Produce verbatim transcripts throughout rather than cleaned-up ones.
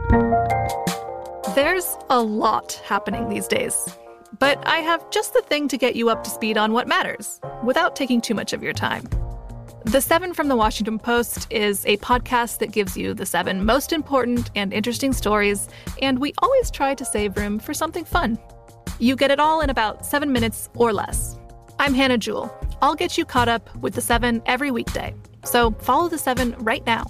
There's a lot happening these days, but I have just the thing to get you up to speed on what matters, without taking too much of your time. The Seven from the Washington Post is a podcast that gives you the seven most important and interesting stories, and we always try to save room for something fun. You get it all in about seven minutes or less. I'm Hannah Jewell. I'll get you caught up with the Seven every weekday, so follow the Seven right now.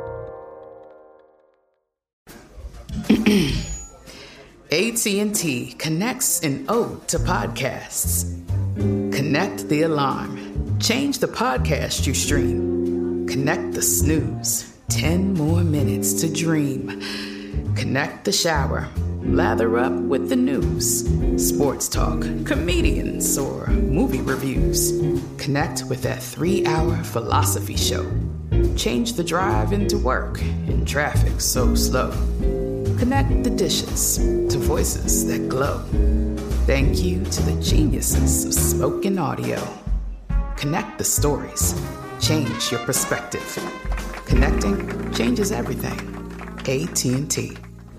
A T and T connects an ode to podcasts. Connect the alarm. Change the podcast you stream. Connect the snooze. Ten more minutes to dream. Connect the shower. Lather up with the news. Sports talk, comedians, or movie reviews. Connect with that three-hour philosophy show. Change the drive into work in traffic so slow. Connect the dishes to voices that glow. Thank you to the geniuses of spoken audio. Connect the stories. Change your perspective. Connecting changes everything. A T and T.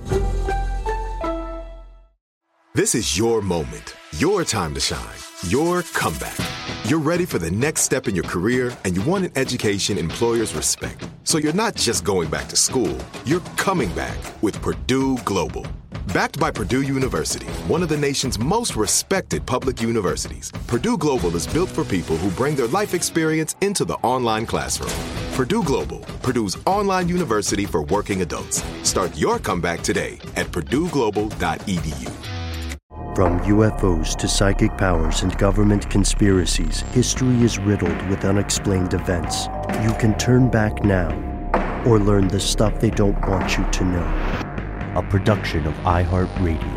This is your moment, your time to shine, your comeback. You're ready for the next step in your career, and you want an education employers respect. So you're not just going back to school, you're coming back with Purdue Global. Backed by Purdue University, one of the nation's most respected public universities, Purdue Global is built for people who bring their life experience into the online classroom. Purdue Global, Purdue's online university for working adults. Start your comeback today at purdue global dot e d u. From U F Os to psychic powers and government conspiracies, history is riddled with unexplained events. You can turn back now or learn the stuff they don't want you to know. A production of iHeartRadio.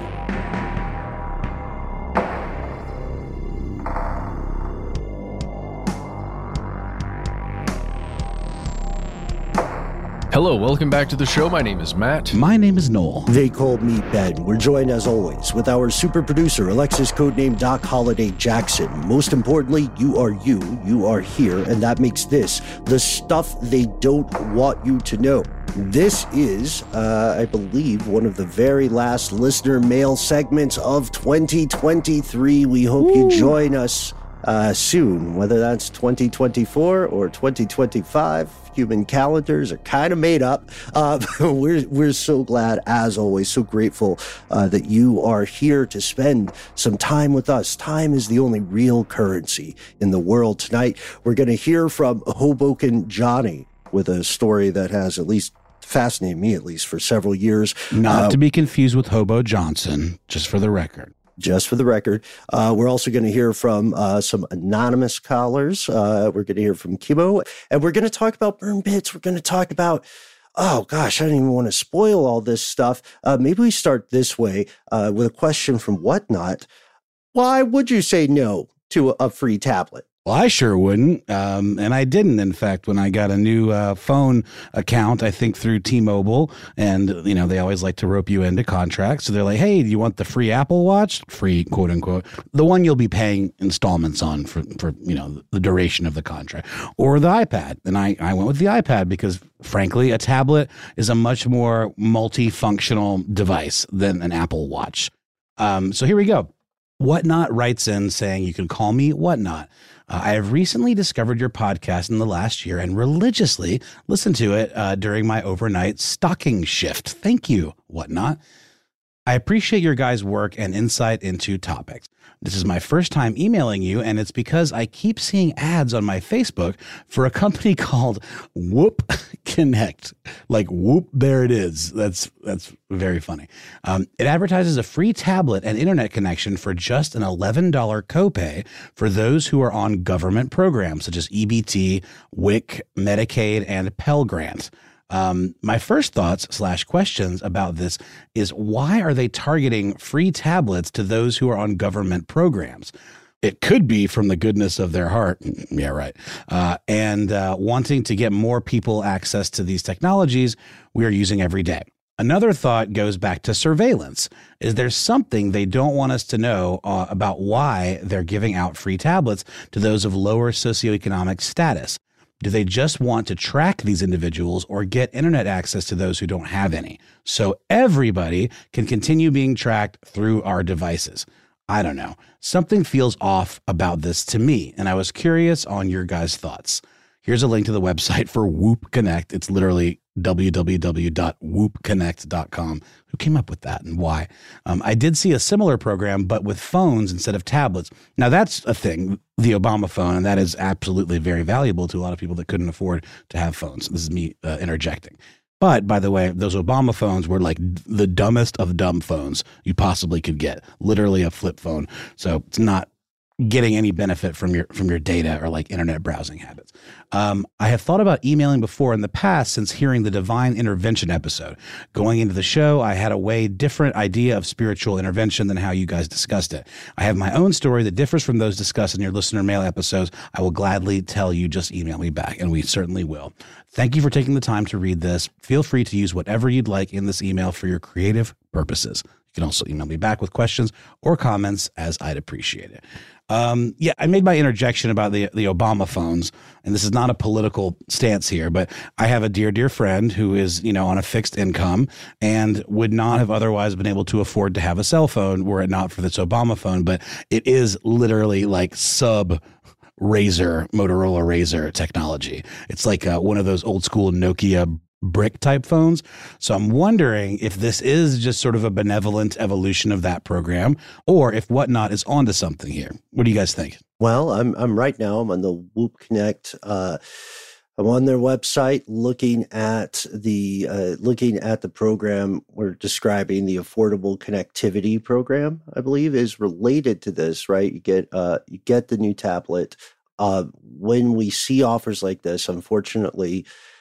Hello, welcome back to the show. My name is Matt. My name is Noel. They call me Ben. We're joined as always with our super producer, Alexis, codename Doc Holliday Jackson. Most importantly, you are you, you are here, and that makes this the stuff they don't want you to know. This is, uh, I believe, one of the very last listener mail segments of twenty twenty-three. We hope Ooh. you join us uh, soon, whether that's twenty twenty-four or twenty twenty-five. Human calendars are kind of made up. Uh, we're we're so glad, as always, so grateful uh, that you are here to spend some time with us. Time is the only real currency in the world. Tonight, we're going to hear from Hoboken Johnny with a story that has at least fascinated me, at least for several years. Not uh, to be confused with Hobo Johnson, just for the record. Just for the record. Uh, we're also going to hear from uh, some anonymous callers. Uh, we're going to hear from Kibo. And we're going to talk about burn bits. We're going to talk about, oh gosh, I don't even want to spoil all this stuff. Uh, maybe we start this way uh, with a question from Whatnot. Why would you say no to a free tablet? Well, I sure wouldn't. Um, and I didn't, in fact, when I got a new uh, phone account, I think through T-Mobile. And, you know, they always like to rope you into contracts. So they're like, hey, do you want the free Apple Watch? Free, quote unquote. The one you'll be paying installments on for, for you know, the duration of the contract. Or the iPad. And I, I went with the iPad because, frankly, a tablet is a much more multifunctional device than an Apple Watch. Um, so here we go. Whatnot writes in saying, you can call me Whatnot. Uh, I have recently discovered your podcast in the last year and religiously listened to it uh, during my overnight stocking shift. Thank you, Whatnot. I appreciate your guys' work and insight into topics. This is my first time emailing you, and it's because I keep seeing ads on my Facebook for a company called Whoop Connect. Like, whoop, there it is. That's that's very funny. Um, it advertises a free tablet and internet connection for just an eleven dollars copay for those who are on government programs such as E B T, W I C, Medicaid, and Pell Grant. Um, my first thoughts slash questions about this is, why are they targeting free tablets to those who are on government programs? It could be from the goodness of their heart. Yeah, right. Uh, and uh, wanting to get more people access to these technologies we are using every day. Another thought goes back to surveillance. Is there something they don't want us to know uh, about why they're giving out free tablets to those of lower socioeconomic status? Do they just want to track these individuals or get internet access to those who don't have any? So everybody can continue being tracked through our devices. I don't know. Something feels off about this to me, and I was curious on your guys' thoughts. Here's a link to the website for Whoop Connect. It's literally w w w dot whoop connect dot com. Who came up with that and why? Um, I did see a similar program, but with phones instead of tablets. Now, that's a thing, the Obama phone, and that is absolutely very valuable to a lot of people that couldn't afford to have phones. This is me uh, interjecting. But, by the way, those Obama phones were like the dumbest of dumb phones you possibly could get. Literally a flip phone. So it's not getting any benefit from your from your data or like internet browsing habits. Um, I have thought about emailing before in the past since hearing the Divine Intervention episode. Going into the show, I had a way different idea of spiritual intervention than how you guys discussed it. I have my own story that differs from those discussed in your listener mail episodes. I will gladly tell you, just email me back, and we certainly will. Thank you for taking the time to read this. Feel free to use whatever you'd like in this email for your creative purposes. You can also email me back with questions or comments, as I'd appreciate it. Um, yeah, I made my interjection about the the Obama phones, and this is not a political stance here, but I have a dear, dear friend who is, you know, on a fixed income and would not have otherwise been able to afford to have a cell phone were it not for this Obama phone. But it is literally like sub Razr, Motorola Razr technology. It's like uh, one of those old school Nokia brick type phones. So I'm wondering if this is just sort of a benevolent evolution of that program, or if Whatnot is onto something here. What do you guys think? Well, I'm I'm right now. I'm on the Whoop Connect. Uh, I'm on their website, looking at the uh, looking at the program we're describing. The Affordable Connectivity Program, I believe, is related to this. Right? You get uh, you get the new tablet. Uh, when we see offers like this, unfortunately,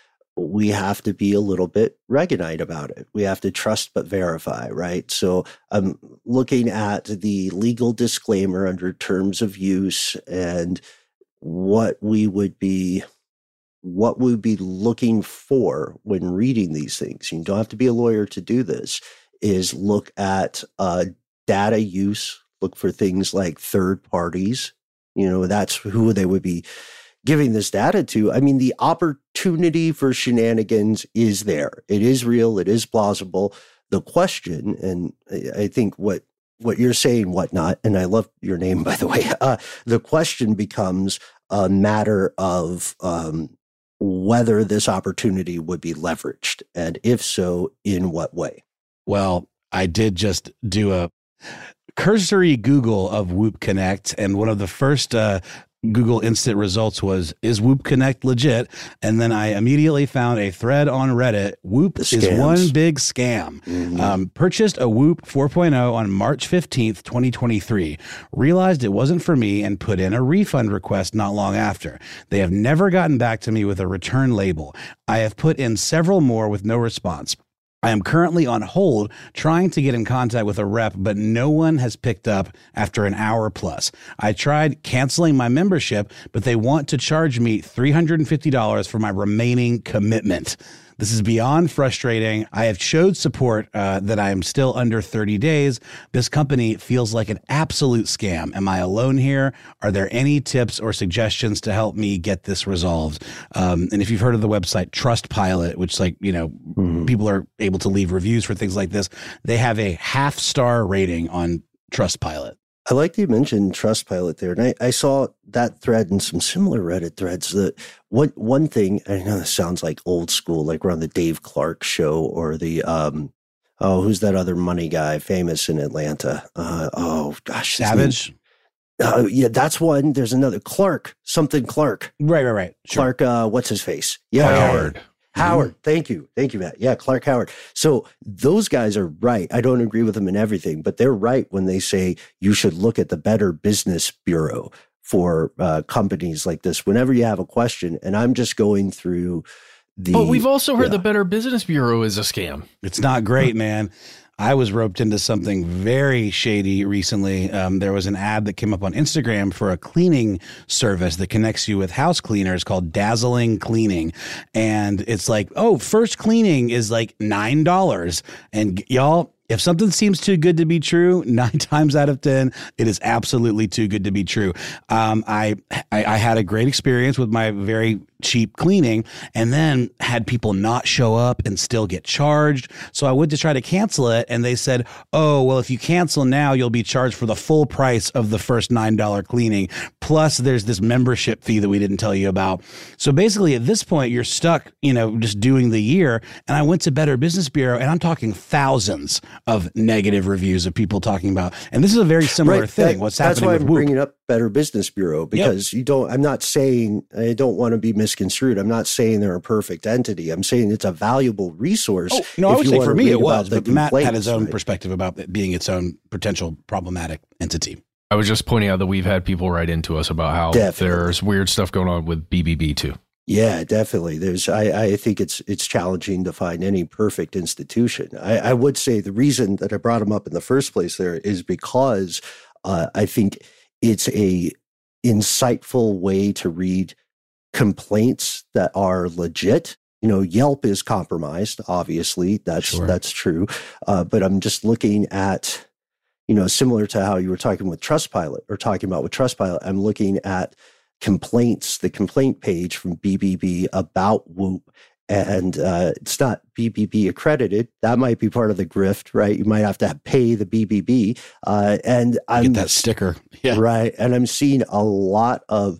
we have to be a little bit Reaganite about it. We have to trust but verify, right? So I'm looking at the legal disclaimer under terms of use and what we would be what we'd be looking for when reading these things. You don't have to be a lawyer to do this, is look at uh, data use, look for things like third parties. You know, that's who they would be giving this data to. I mean, the opportunity for shenanigans is there. It is real. It is plausible. The question, and I think what what you're saying, Whatnot, and I love your name, by the way, uh, the question becomes a matter of um, whether this opportunity would be leveraged, and if so, in what way? Well, I did just do a cursory Google of Whoop Connect, and one of the first uh, Google instant results was, is Whoop Connect legit? And then I immediately found a thread on Reddit. Whoop is one big scam. Mm-hmm. Um, purchased a Whoop four point oh on March fifteenth, twenty twenty-three. Realized it wasn't for me and put in a refund request not long after. They have never gotten back to me with a return label. I have put in several more with no response. I am currently on hold trying to get in contact with a rep, but no one has picked up after an hour plus. I tried canceling my membership, but they want to charge me three hundred fifty dollars for my remaining commitment. This is beyond frustrating. I have showed support uh, that I am still under thirty days. This company feels like an absolute scam. Am I alone here? Are there any tips or suggestions to help me get this resolved? Um, and if you've heard of the website Trustpilot, which like, you know, mm-hmm. people are able to leave reviews for things like this, they have a half star rating on Trustpilot. I like that you mentioned Trustpilot there, and I, I saw that thread and some similar Reddit threads. That one one thing, I know this sounds like old school, like we're on the Dave Clark show or the um oh who's that other money guy famous in Atlanta? Uh, oh gosh, Savage. Uh, yeah, that's one. There's another Clark, something Clark. Right, right, right. Sure. Clark. Uh, what's his face? Yeah, Howard. Howard. Thank you. Thank you, Matt. Yeah, Clark Howard. So those guys are right. I don't agree with them in everything, but they're right when they say you should look at the Better Business Bureau for uh, companies like this whenever you have a question. And I'm just going through the... But we've also heard yeah. the Better Business Bureau is a scam. It's not great, man. I was roped into something very shady recently. Um, there was an ad that came up on Instagram for a cleaning service that connects you with house cleaners called Dazzling Cleaning. And it's like, oh, first cleaning is like nine dollars. And y'all, if something seems too good to be true, nine times out of ten, it is absolutely too good to be true. Um, I, I I had a great experience with my very cheap cleaning, and then had people not show up and still get charged. So I went to try to cancel it, and they said, oh, well, if you cancel now, you'll be charged for the full price of the first nine dollars cleaning. Plus, there's this membership fee that we didn't tell you about. So basically, at this point, you're stuck, you know, just doing the year. And I went to Better Business Bureau, and I'm talking thousands of negative reviews of people talking about, and this is a very similar right. thing. That, What's that's happening why with I'm Whoop. bringing up Better Business Bureau, because yep. you don't, I'm not saying, I don't want to be misconstrued. I'm not saying they're a perfect entity. I'm saying it's a valuable resource. Oh, no, I would say for me it was, but Matt had his own right? perspective about it being its own potential problematic entity. I was just pointing out that we've had people write into us about how Definitely. there's weird stuff going on with B B B too. Yeah, definitely. There's, I, I think it's it's challenging to find any perfect institution. I, I would say the reason that I brought them up in the first place there is because uh, I think it's a insightful way to read complaints that are legit. You know, Yelp is compromised. Obviously, that's sure. that's true. Uh, but I'm just looking at, you know, similar to how you were talking with Trustpilot or talking about with Trustpilot. I'm looking at complaints, the complaint page from B B B about Whoop, and uh, it's not B B B accredited. That might be part of the grift, right? You might have to pay the B B B, uh, and I get that sticker, yeah, right. And I'm seeing a lot of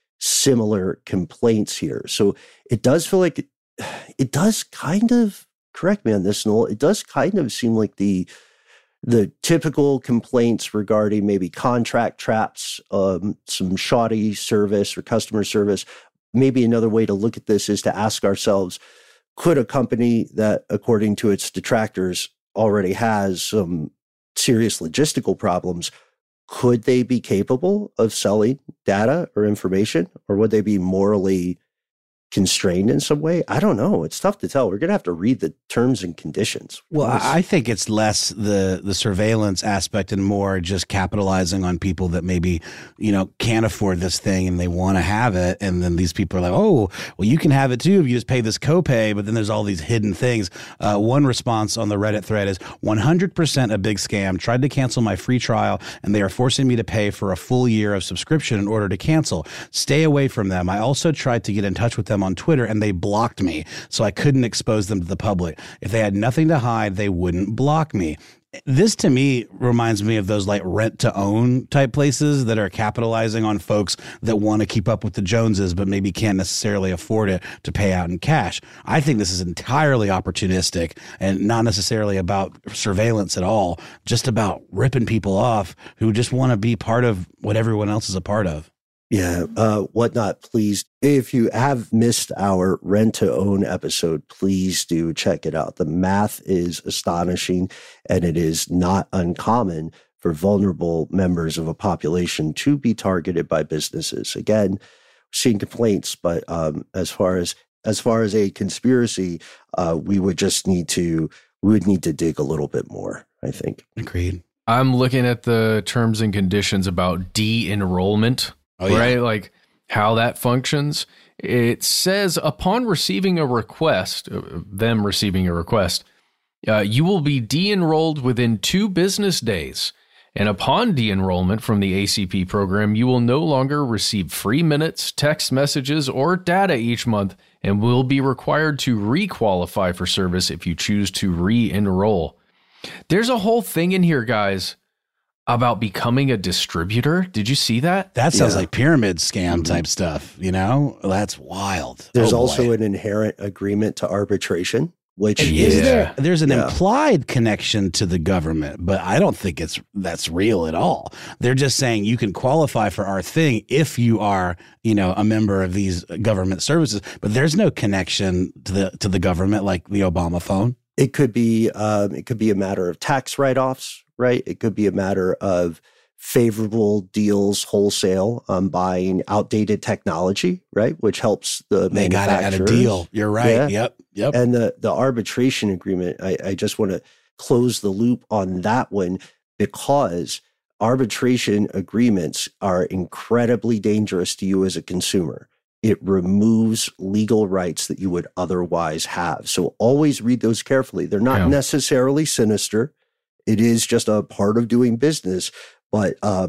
similar complaints here, so it does feel like it, it does kind of. Correct me on this, Noel. It does kind of seem like the. The typical complaints regarding maybe contract traps, um, some shoddy service or customer service. Maybe another way to look at this is to ask ourselves, could a company that, according to its detractors, already has some serious logistical problems, could they be capable of selling data or information? Or would they be morally constrained in some way? I don't know. It's tough to tell. We're going to have to read the terms and conditions. Well, I think it's less the the surveillance aspect and more just capitalizing on people that maybe, you know, can't afford this thing and they want to have it. And then these people are like, oh, well, you can have it too if you just pay this copay. But then there's all these hidden things. Uh, one response on the Reddit thread is one hundred percent a big scam. Tried to cancel my free trial and they are forcing me to pay for a full year of subscription in order to cancel. Stay away from them. I also tried to get in touch with them on Twitter and they blocked me, so I couldn't expose them to the public. If they had nothing to hide, they wouldn't block me. This to me reminds me of those like rent to own type places that are capitalizing on folks that want to keep up with the Joneses, but maybe can't necessarily afford it to pay out in cash. I think this is entirely opportunistic and not necessarily about surveillance at all, just about ripping people off who just want to be part of what everyone else is a part of. Yeah, uh, whatnot, please. If you have missed our rent-to-own episode, please do check it out. The math is astonishing, and it is not uncommon for vulnerable members of a population to be targeted by businesses. Again, we're seeing complaints, but um, as far as as far as a conspiracy, uh, we would just need to we would need to dig a little bit more, I think. Agreed. I'm looking at the terms and conditions about de-enrollment. Oh, yeah. Right? Like how that functions. It says upon receiving a request, them receiving a request, uh, you will be de-enrolled within two business days. And upon de-enrollment from the A C P program, you will no longer receive free minutes, text messages, or data each month and will be required to re-qualify for service if you choose to re-enroll. There's a whole thing in here, guys, about becoming a distributor. Did you see that? That sounds yeah. like pyramid scam type stuff, you know? That's wild. There's oh, also boy. an inherent agreement to arbitration, which and is is there, there's an yeah. implied connection to the government, but I don't think it's that's real at all. They're just saying you can qualify for our thing if you are, you know, a member of these government services, but there's no connection to the to the government like the Obama phone. It could be um, it could be a matter of tax write-offs, right? It could be a matter of favorable deals wholesale on buying outdated technology, right? Which helps the they got it at a deal. You're right. Yeah. Yep. Yep. And the, the arbitration agreement, I, I just want to close the loop on that one because arbitration agreements are incredibly dangerous to you as a consumer. It removes legal rights that you would otherwise have. So always read those carefully. They're not yeah. necessarily sinister. It is just a part of doing business. But um,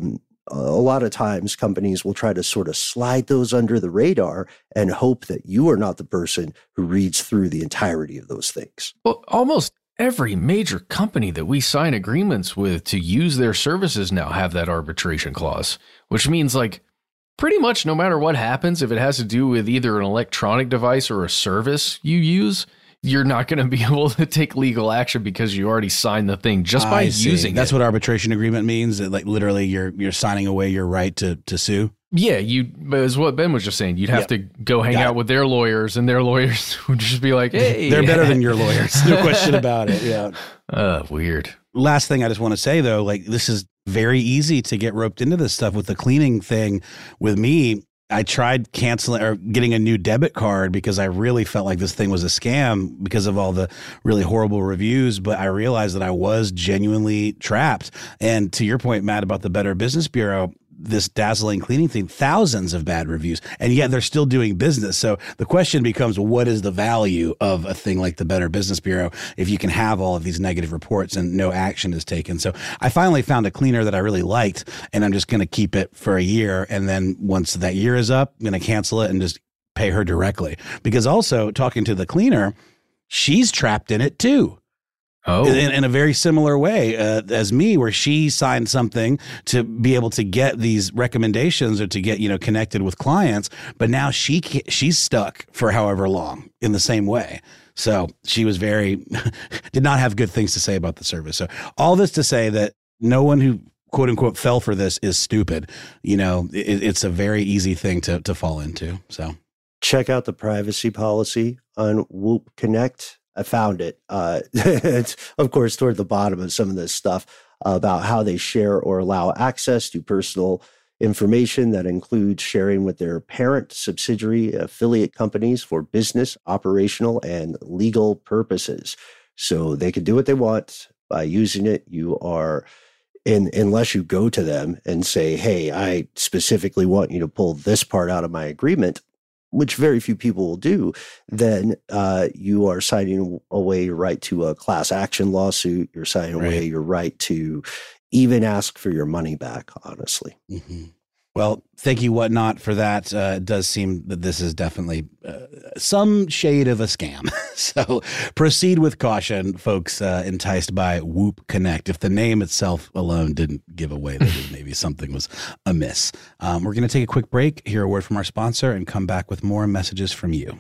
a lot of times companies will try to sort of slide those under the radar and hope that you are not the person who reads through the entirety of those things. Well, almost every major company that we sign agreements with to use their services now have that arbitration clause, which means like pretty much no matter what happens, if it has to do with either an electronic device or a service you use, you're not going to be able to take legal action because you already signed the thing just by I see. using That's it. what arbitration agreement means. That like literally you're you're signing away your right to to sue. Yeah, you. But as what Ben was just saying, you'd have Yep. to go hang Got out it. with their lawyers, and their lawyers would just be like, "Hey, They're better than your lawyers. No question about it. Yeah. Uh, weird. Last thing I just want to say though, like this is very easy to get roped into this stuff with the cleaning thing. With me, I tried canceling or getting a new debit card because I really felt like this thing was a scam because of all the really horrible reviews. But I realized that I was genuinely trapped. And to your point, Matt, about the Better Business Bureau, this dazzling cleaning thing, thousands of bad reviews, and yet they're still doing business. So the question becomes, what is the value of a thing like the Better Business Bureau if you can have all of these negative reports and no action is taken? So I finally found a cleaner that I really liked, and I'm just going to keep it for a year. And then once that year is up, I'm going to cancel it and just pay her directly. Because also talking to the cleaner, she's trapped in it too. Oh, In, in a very similar way uh, as me, where she signed something to be able to get these recommendations or to get, you know, connected with clients. But now she ca- she's stuck for however long in the same way. So she was very did not have good things to say about the service. So all this to say that no one who quote unquote fell for this is stupid. You know, it, it's a very easy thing to to fall into. So Check out the privacy policy on Whoop Connect. I found it. Uh, it's, of course, toward the bottom of some of this stuff about how they share or allow access to personal information that includes sharing with their parent, subsidiary, affiliate companies for business, operational, and legal purposes. So they can do what they want by using it. You are, in, unless you go to them and say, hey, I specifically want you to pull this part out of my agreement, which very few people will do, then uh, you are signing away your right to a class action lawsuit. You're signing away Right. your right to even ask for your money back, honestly. Mm-hmm. Well, thank you, Whatnot, for that. Uh, it does seem that this is definitely uh, some shade of a scam. So proceed with caution, folks, uh, enticed by Whoop Connect. If the name itself alone didn't give away that maybe something was amiss. Um, we're going to take a quick break, hear a word from our sponsor, and come back with more messages from you.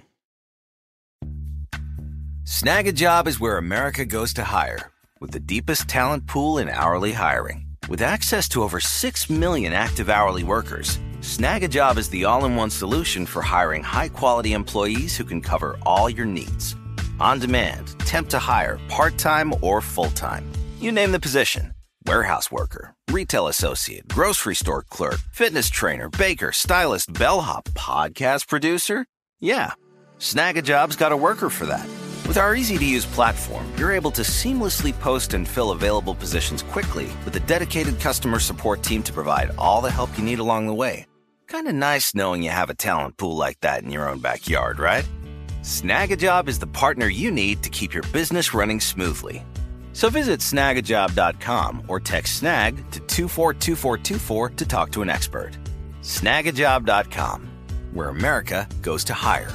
Snag a Job is where America goes to hire, with the deepest talent pool in hourly hiring. With access to over six million active hourly workers, Snag a Job is the all-in-one solution for hiring high-quality employees who can cover all your needs. On demand, temp to hire, part-time or full-time. You name the position. Warehouse worker, retail associate, grocery store clerk, fitness trainer, baker, stylist, bellhop, podcast producer. Yeah, Snag a Job's got a worker for that. With our easy-to-use platform, you're able to seamlessly post and fill available positions quickly with a dedicated customer support team to provide all the help you need along the way. Kind of nice knowing you have a talent pool like that in your own backyard, right? Snag a Job is the partner you need to keep your business running smoothly. So visit snag a job dot com or text SNAG to two four two four two four to talk to an expert. snag a job dot com, where America goes to hire.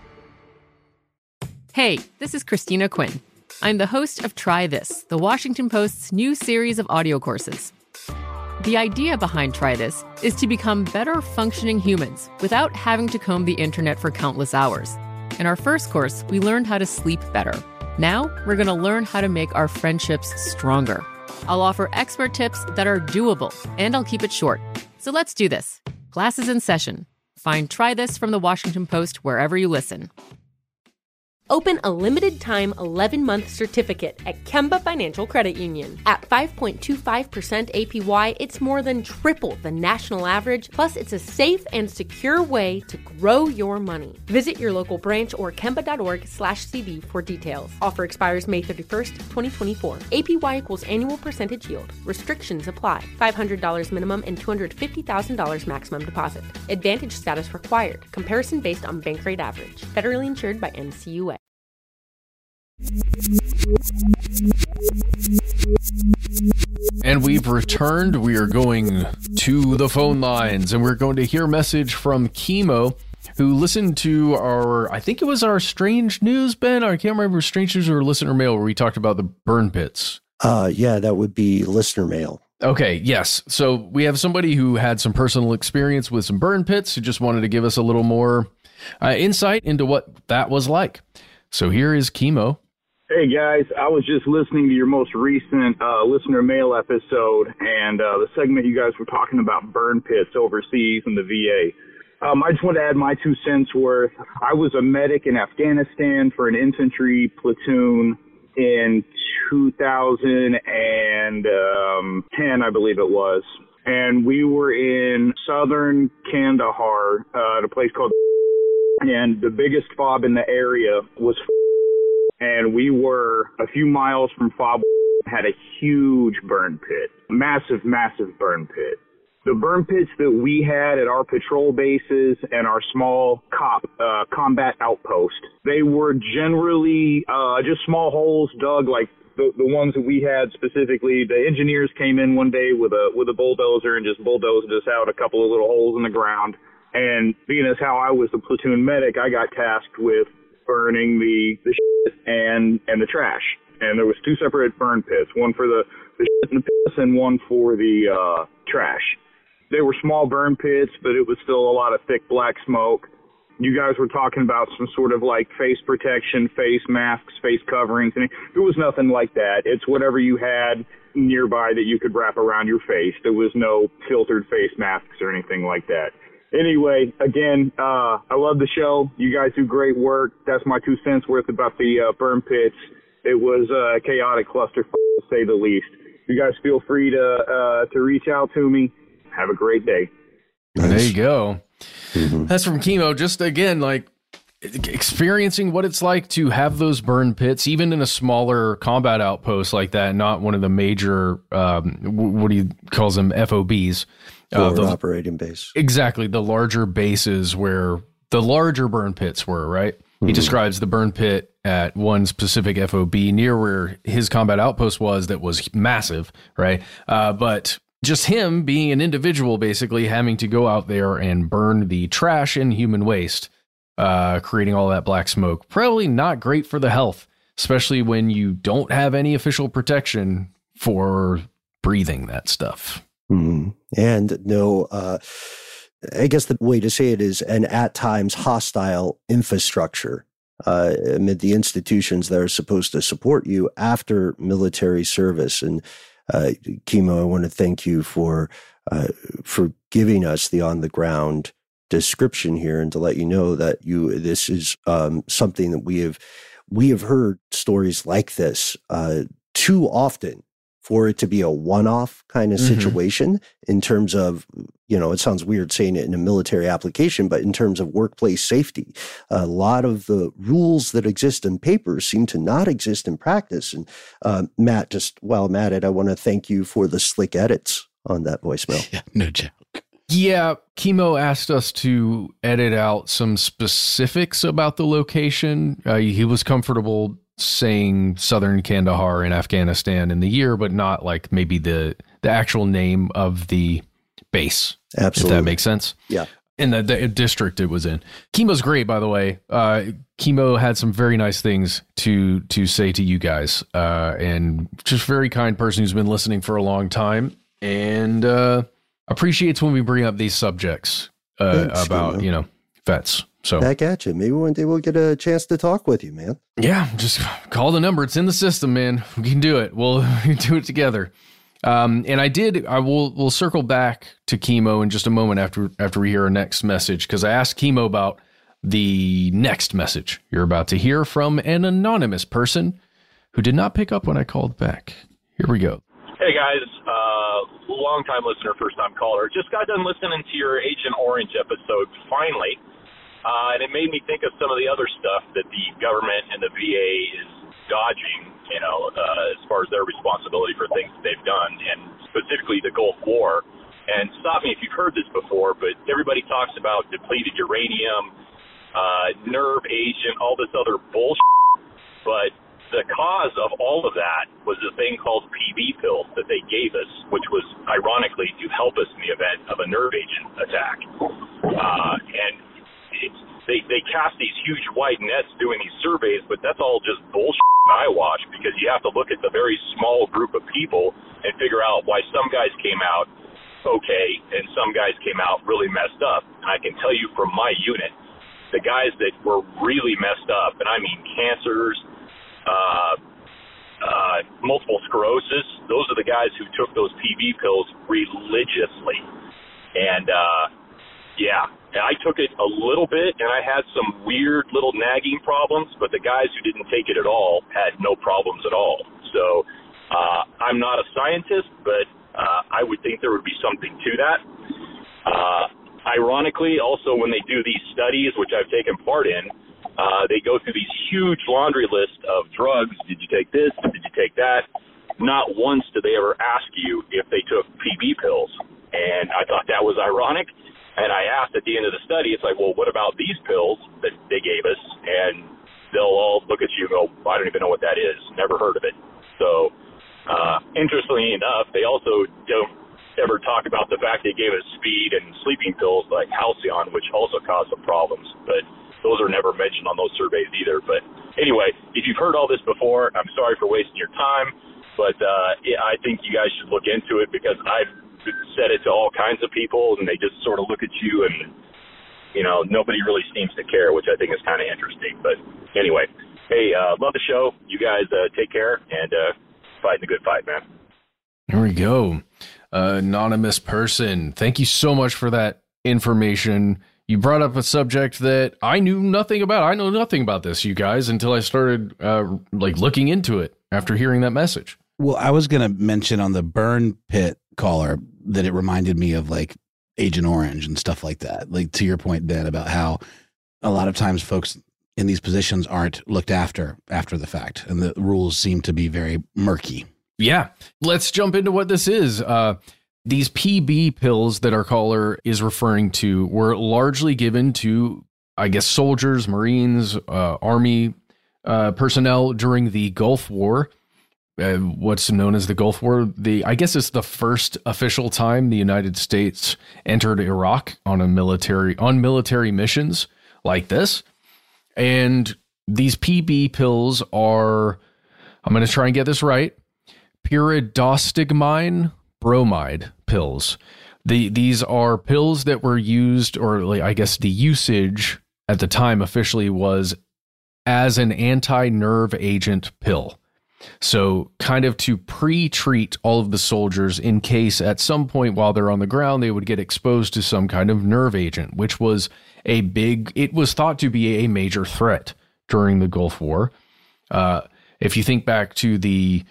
Hey, this is Christina Quinn. I'm the host of Try This, the Washington Post's new series of audio courses. The idea behind Try This is to become better functioning humans without having to comb the internet for countless hours. In our first course, we learned how to sleep better. Now, we're going to learn how to make our friendships stronger. I'll offer expert tips that are doable, and I'll keep it short. So let's do this. Class is in session. Find Try This from the Washington Post wherever you listen. Open a limited-time eleven-month certificate at Kemba Financial Credit Union. At five point two five percent A P Y, it's more than triple the national average, plus it's a safe and secure way to grow your money. Visit your local branch or kemba.org slash CD for details. Offer expires May thirty-first, twenty twenty-four. A P Y equals annual percentage yield. Restrictions apply. five hundred dollars minimum and two hundred fifty thousand dollars maximum deposit. Advantage status required. Comparison based on bank rate average. Federally insured by N C U A. And we've returned. We are going to the phone lines, and we're going to hear a message from Chemo, who listened to our, I think it was our Strange News, Ben. I can't remember Strange News or listener mail where we talked about the burn pits. Uh, yeah, that would be listener mail. Okay, yes. So we have somebody who had some personal experience with some burn pits who just wanted to give us a little more uh, insight into what that was like. So here is Chemo. Hey guys, I was just listening to your most recent uh, listener mail episode and uh, the segment you guys were talking about burn pits overseas in the V A. Um, I just want to add my two cents worth. I was a medic in Afghanistan for an infantry platoon in two thousand ten, I believe it was. And we were in southern Kandahar uh, at a place called, and the biggest fob in the area was, and we were a few miles from fob, had a huge burn pit, massive, massive burn pit. The burn pits that we had at our patrol bases and our small cop, uh, combat outpost, they were generally uh, just small holes dug like the, the ones that we had specifically. The engineers came in one day with a with a bulldozer and just bulldozed us out a couple of little holes in the ground. And being as how I was the platoon medic, I got tasked with burning the, the shit and, and the trash. And there was two separate burn pits, one for the, the shit and the piss and one for the uh, trash. They were small burn pits, but it was still a lot of thick black smoke. You guys were talking about some sort of like face protection, face masks, face coverings, and it was nothing like that. It's whatever you had nearby that you could wrap around your face. There was no filtered face masks or anything like that. Anyway, again, uh, I love the show. You guys do great work. That's my two cents worth about the uh, burn pits. It was a chaotic cluster, to say the least. You guys feel free to uh, to reach out to me. Have a great day. Nice. There you go. Mm-hmm. That's from Chemo. Just again, like experiencing what it's like to have those burn pits, even in a smaller combat outpost like that, not one of the major, um, what he calls them, F O Bs. Uh, the operating base. Exactly. The larger bases where the larger burn pits were, right? Mm-hmm. He describes the burn pit at one specific F O B near where his combat outpost was that was massive, right? Uh, but just him being an individual, basically having to go out there and burn the trash and human waste, uh, creating all that black smoke. Probably not great for the health, especially when you don't have any official protection for breathing that stuff. Mm-hmm. And no, uh, I guess the way to say it is an at times hostile infrastructure uh, amid the institutions that are supposed to support you after military service. And Uh, Chemo, I want to thank you for uh, for giving us the on the ground description here, and to let you know that you this is um, something that we have we have heard stories like this uh, too often for it to be a one-off kind of mm-hmm. situation in terms of, you know, it sounds weird saying it in a military application, but in terms of workplace safety, a lot of the rules that exist in paper seem to not exist in practice. And uh, Matt, just while I'm at it, I want to thank you for the slick edits on that voicemail. Yeah, no joke. Yeah, Chemo asked us to edit out some specifics about the location. Uh, he was comfortable saying Southern Kandahar in Afghanistan in the year, but not like maybe the the actual name of the base. Absolutely. If that makes sense. Yeah. In the, the district it was in. Chemo's great, by the way. Uh, Chemo had some very nice things to to say to you guys, uh, and just very kind person who's been listening for a long time, and uh, appreciates when we bring up these subjects uh, Thanks, about, Chemo. you know, vets. So back at you. Maybe one day we'll get a chance to talk with you, man. Yeah, just call the number. It's in the system, man. We can do it. We'll do it together. Um, and I did. I will. We'll circle back to Chemo in just a moment after after we hear our next message, because I asked Chemo about the next message you're about to hear from an anonymous person who did not pick up when I called back. Here we go. Hey guys, uh, long time listener, first time caller. Just got done listening to your Agent Orange episode. Finally. Uh, and it made me think of some of the other stuff that the government and the V A is dodging, you know, uh, as far as their responsibility for things that they've done, and specifically the Gulf War. And stop me if you've heard this before, but everybody talks about depleted uranium, uh, nerve agent, all this other bullshit. But the cause of all of that was a thing called P B pills that they gave us, which was wide nets doing these surveys, but that's all just bullshit eyewash, because you have to look at the very small group of people and figure out why some guys came out okay and some guys came out really messed up. And I can tell you from my unit, the guys that were really messed up, and I mean cancers, uh, uh, multiple sclerosis, those are the guys who took those P B pills religiously. And, uh, yeah, I took it a little bit, and I had some weird little nagging problems, but the guys who didn't take it at all had no problems at all. So uh, I'm not a scientist, but uh, I would think there would be something to that. Uh, ironically, also when they do these studies, which I've taken part in, uh, they go through these huge laundry lists of drugs. Did you take this? Did you take that? Not once did they ever ask you if they took P B pills. And I thought that was ironic. And I asked at the end of the study, it's like, well, what about these pills that they gave us? And they'll all look at you and go, I don't even know what that is. Never heard of it. So, uh, interestingly enough, they also don't ever talk about the fact they gave us speed and sleeping pills like Halcyon, which also caused some problems. But those are never mentioned on those surveys either. But anyway, if you've heard all this before, I'm sorry for wasting your time. But uh, yeah, I think you guys should look into it, because I've said it to all kinds of people, and they just sort of look at you, and, you know, nobody really seems to care, which I think is kind of interesting. But anyway, hey, uh, love the show. You guys uh, take care, and uh, fight the good fight, man. There we go. Uh, anonymous person, thank you so much for that information. You brought up a subject that I knew nothing about. I know nothing about this, you guys, until I started uh, like looking into it after hearing that message. Well, I was going to mention on the burn pit caller that it reminded me of like Agent Orange and stuff like that. Like, to your point, Dan, about how a lot of times folks in these positions aren't looked after after the fact, and the rules seem to be very murky. Yeah. Let's jump into what this is. Uh, these P B pills that our caller is referring to were largely given to, I guess, soldiers, Marines, uh, Army uh, personnel during the Gulf War. Uh, what's known as the Gulf War. The I guess it's the first official time the United States entered Iraq on a military on military missions like this. And these P B pills are, I'm going to try and get this right, pyridostigmine bromide pills. The these are pills that were used, or like, I guess the usage at the time officially was as an anti-nerve agent pill. So kind of to pre-treat all of the soldiers in case at some point while they're on the ground, they would get exposed to some kind of nerve agent, which was a big, it was thought to be a major threat during the Gulf War. Uh, if you think back to the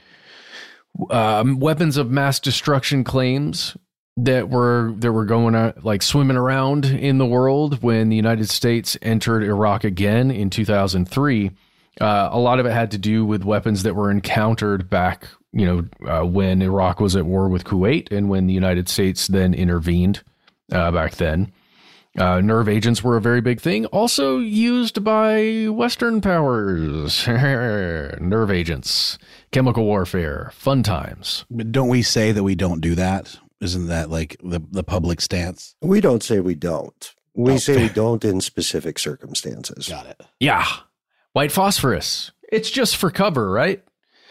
um, weapons of mass destruction claims that were, that were going on, like swimming around in the world when the United States entered Iraq again in two thousand three, Uh, a lot of it had to do with weapons that were encountered back, you know, uh, when Iraq was at war with Kuwait and when the United States then intervened uh, back then. Uh, nerve agents were a very big thing, also used by Western powers. Nerve agents, chemical warfare, fun times. But don't we say that we don't do that? Isn't that like the, the public stance? We don't say we don't. We Oh, say fair. we don't in specific circumstances. Got it. Yeah. White phosphorus. It's just for cover, right?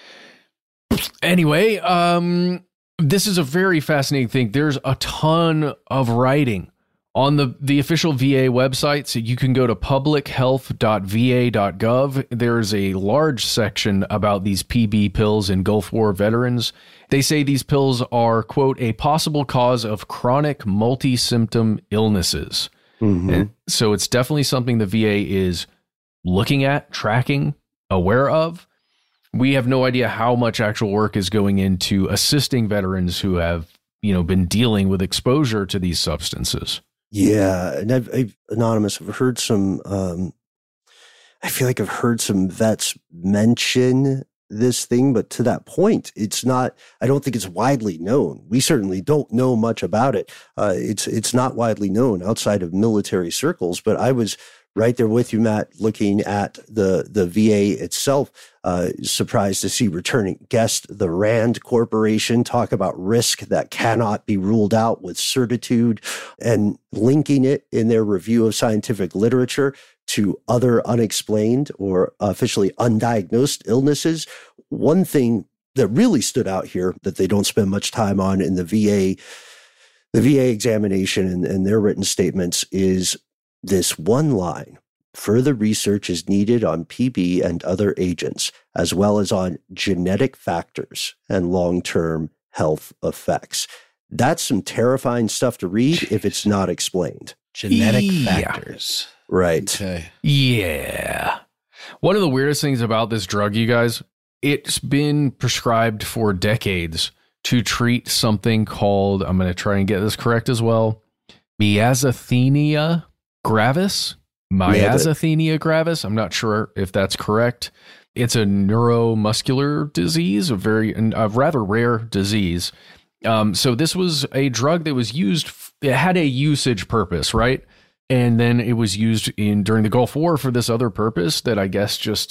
Anyway, um, this is a very fascinating thing. There's a ton of writing on the, the official V A website. So you can go to public health dot v a dot gov. There's a large section about these P B pills in Gulf War veterans. They say these pills are, quote, a possible cause of chronic multi-symptom illnesses. Mm-hmm. And so it's definitely something the V A is looking at, tracking, aware of. We have no idea how much actual work is going into assisting veterans who have, you know, been dealing with exposure to these substances. Yeah. And I've, I've anonymous, I've heard some, um, I feel like I've heard some vets mention this thing, but to that point, it's not, I don't think it's widely known. We certainly don't know much about it. Uh, it's, it's not widely known outside of military circles, but I was right there with you, Matt, looking at the, the V A itself. Uh, surprised to see returning guest, the RAND Corporation, talk about risk that cannot be ruled out with certitude, and linking it in their review of scientific literature to other unexplained or officially undiagnosed illnesses. One thing that really stood out here that they don't spend much time on in the V A, the V A examination and, and their written statements is this one line: further research is needed on P B and other agents, as well as on genetic factors and long-term health effects. That's some terrifying stuff to read Jeez. if it's not explained. Genetic yeah. factors. Right. Okay. Yeah. One of the weirdest things about this drug, you guys, it's been prescribed for decades to treat something called, I'm going to try and get this correct as well, myasthenia gravis. Myasthenia gravis. I'm not sure if that's correct. It's a neuromuscular disease, a very, a rather rare disease. Um, so this was a drug that was used, it had a usage purpose, right? And then it was used in during the Gulf War for this other purpose that I guess just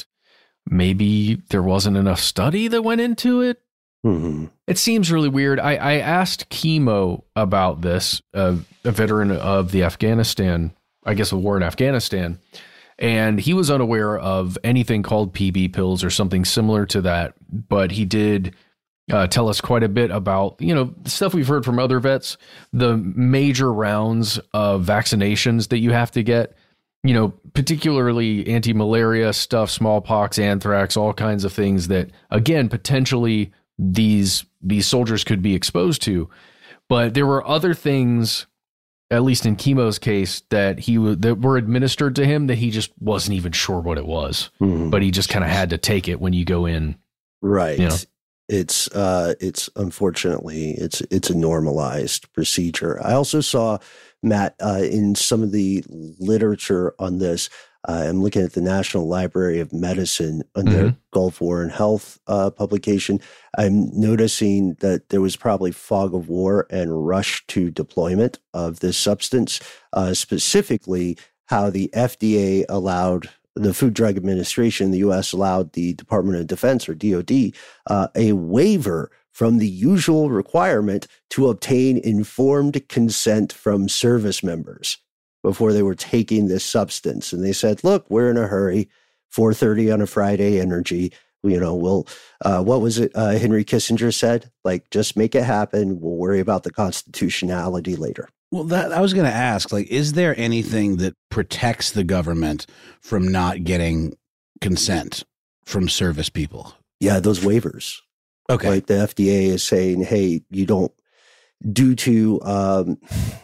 maybe there wasn't enough study that went into it. Mm-hmm. It seems really weird. I, I asked Chemo about this, uh, a veteran of the Afghanistan, I guess the war in Afghanistan, and he was unaware of anything called P B pills or something similar to that, but he did Uh, tell us quite a bit about, you know, stuff we've heard from other vets, the major rounds of vaccinations that you have to get, you know, particularly anti-malaria stuff, smallpox, anthrax, all kinds of things that, again, potentially these these soldiers could be exposed to. But there were other things, at least in Chemo's case, that he w- that were administered to him that he just wasn't even sure what it was. Mm-hmm. But he just kind of had to take it when you go in. Right. You know? It's uh, it's unfortunately it's it's a normalized procedure. I also saw, Matt, uh, in some of the literature on this. Uh, I'm looking at the National Library of Medicine on their mm-hmm. Gulf War and Health uh, publication. I'm noticing that there was probably fog of war and rush to deployment of this substance, uh, specifically how the F D A allowed. The Food Drug Administration in the U S allowed the Department of Defense, or D O D, uh, a waiver from the usual requirement to obtain informed consent from service members before they were taking this substance. And they said, look, we're in a hurry, four thirty on a Friday energy. You know, we'll, uh, what was it uh, Henry Kissinger said? Like, just make it happen. We'll worry about the constitutionality later. Well, that I was going to ask, like, is there anything that protects the government from not getting consent from service people? Yeah, those waivers. Okay. Like the F D A is saying, hey, you don't, due to, um,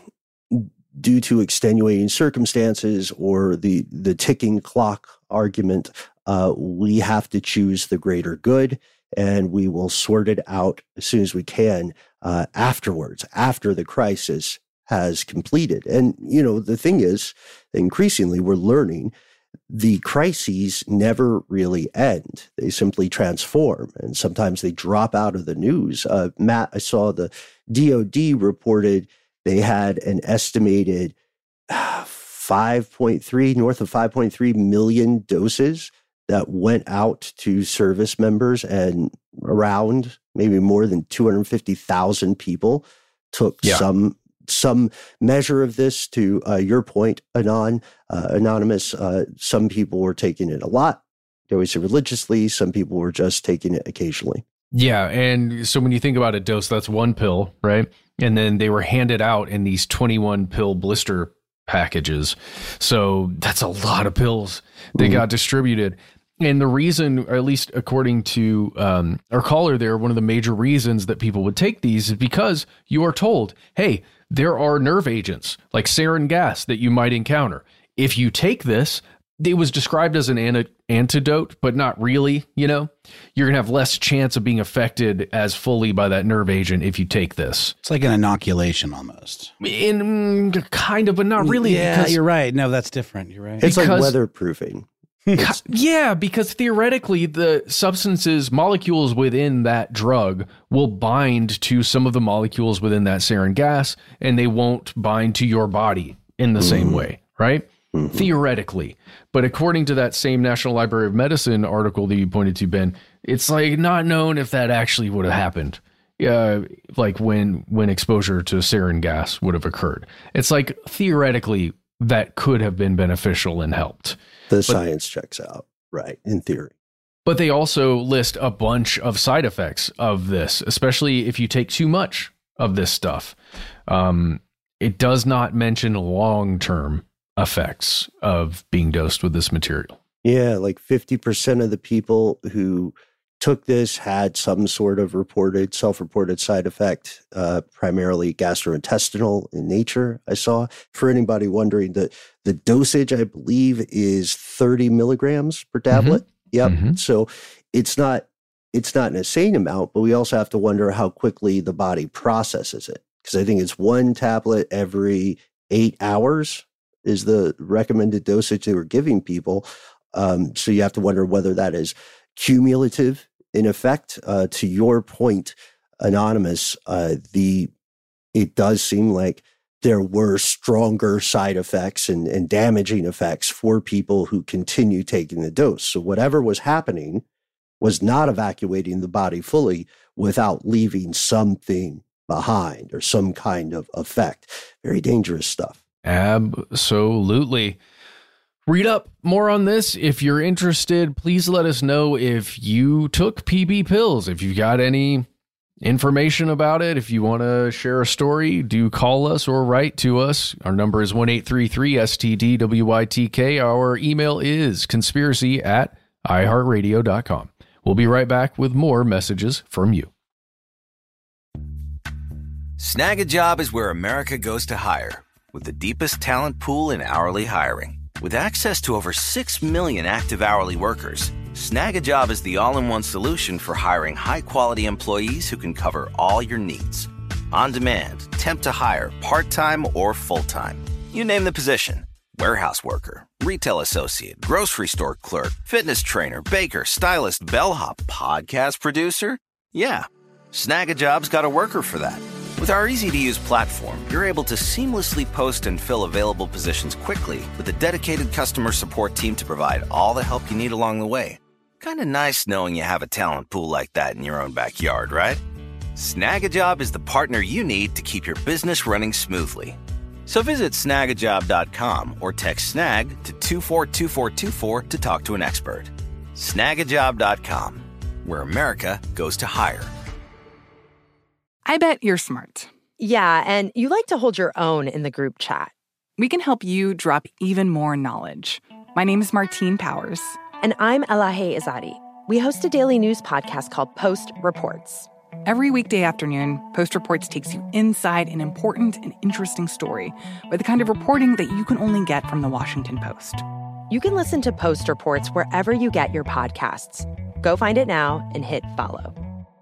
due to extenuating circumstances or the, the ticking clock argument, uh, we have to choose the greater good, and we will sort it out as soon as we can uh, afterwards, after the crisis has completed. And, you know, the thing is, increasingly we're learning the crises never really end. They simply transform, and sometimes they drop out of the news. Uh, Matt, I saw the D O D reported they had an estimated five point three, north of five point three million doses that went out to service members, and around maybe more than two hundred fifty thousand people took yeah. some some measure of this. To uh, your point, Anon, uh, Anonymous, uh, some people were taking it a lot. They always say religiously. Some people were just taking it occasionally. Yeah. And so when you think about a dose, that's one pill, right? And then they were handed out in these twenty-one pill blister packages. So that's a lot of pills that mm-hmm. got distributed. And the reason, or at least according to um, our caller there, one of the major reasons that people would take these is because you are told, hey, there are nerve agents like sarin gas that you might encounter. If you take this, it was described as an an- antidote, but not really, you know, you're going to have less chance of being affected as fully by that nerve agent if you take this. It's like an inoculation almost. In kind of, but not really. Yeah, you're right. No, that's different. You're right. It's because, like weatherproofing. Yeah, because theoretically, the substances, molecules within that drug will bind to some of the molecules within that sarin gas, and they won't bind to your body in the mm-hmm. same way, right? Mm-hmm. Theoretically. But according to that same National Library of Medicine article that you pointed to, Ben, it's like not known if that actually would have happened. Uh, like when when exposure to sarin gas would have occurred. It's like theoretically that could have been beneficial and helped. The but, science checks out, right, in theory. But they also list a bunch of side effects of this, especially if you take too much of this stuff. Um, it does not mention long-term effects of being dosed with this material. Yeah, like fifty percent of the people who took this had some sort of reported, self-reported side effect, uh, primarily gastrointestinal in nature, I saw. For anybody wondering, the, the dosage, I believe, is thirty milligrams per tablet. Mm-hmm. Yep. Mm-hmm. So it's not it's not an insane amount, but we also have to wonder how quickly the body processes it. Because I think it's one tablet every eight hours is the recommended dosage they were giving people. Um, so you have to wonder whether that is cumulative in effect. Uh, to your point, Anonymous, uh, the it does seem like there were stronger side effects and, and damaging effects for people who continue taking the dose. So whatever was happening was not evacuating the body fully without leaving something behind or some kind of effect. Very dangerous stuff. Absolutely. Read up more on this. If you're interested, please let us know if you took P B pills. If you've got any information about it, if you want to share a story, do call us or write to us. Our number is one eight three three S T D W Y T K. Our email is conspiracy at i heart radio dot com. We'll be right back with more messages from you. Snag a Job is where America goes to hire, with the deepest talent pool in hourly hiring. With access to over six million active hourly workers, Snag a Job is the all-in-one solution for hiring high-quality employees who can cover all your needs. On demand, temp to hire, part-time or full-time. You name the position. Warehouse worker, retail associate, grocery store clerk, fitness trainer, baker, stylist, bellhop, podcast producer. Yeah, Snag a Job's got a worker for that. With our easy-to-use platform, you're able to seamlessly post and fill available positions quickly with a dedicated customer support team to provide all the help you need along the way. Kind of nice knowing you have a talent pool like that in your own backyard, right? Snag a Job is the partner you need to keep your business running smoothly. So visit snag a job dot com or text snag to two four two four two four to talk to an expert. snag a job dot com, where America goes to hire. I bet you're smart. Yeah, and you like to hold your own in the group chat. We can help you drop even more knowledge. My name is Martine Powers. And I'm Elahe Izadi. We host a daily news podcast called Post Reports. Every weekday afternoon, Post Reports takes you inside an important and interesting story with the kind of reporting that you can only get from the Washington Post. You can listen to Post Reports wherever you get your podcasts. Go find it now and hit follow.